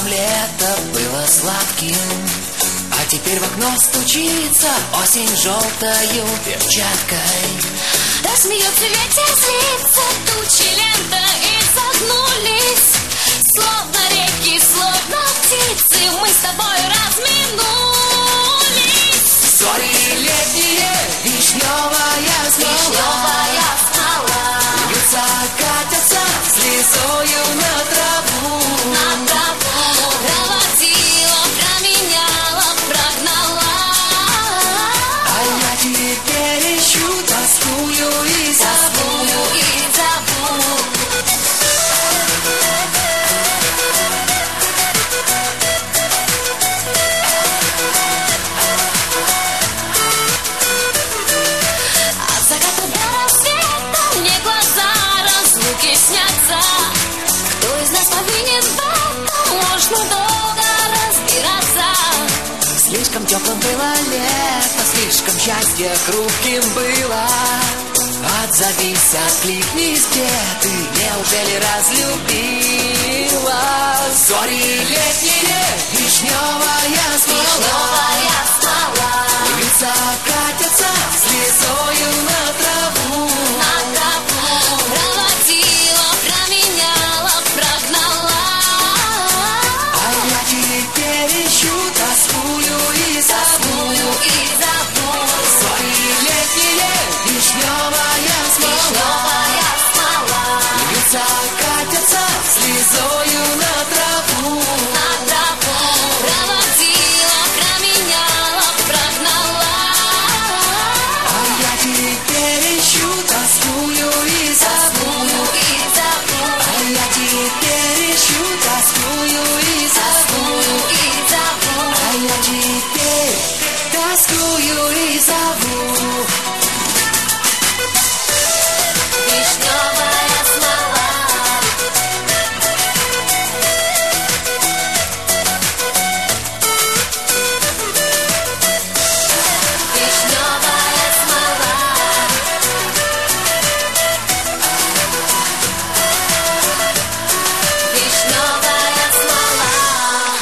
нам лето было сладким, а теперь в окно стучится осень желтою перчаткой. Да смеется ветер, злится, тучи лентой изогнулись, словно реки, словно птицы, мы с тобой разминулись. Зори летние, вишневая смола, льются, катятся слезою на траву. Проводила, променяла, прогнала, А я теперь ищу, тоскую и зову. От заката до рассвета мне глаза разлуки снятся. Кто из нас повинен в этом, можно долго разбираться. Слишком теплым было лето, слишком счастье хрупким было. Отзовись, откликнись, где ты, неужели разлюбила? Зори летние, вишневая смола, льются, катятся слезою на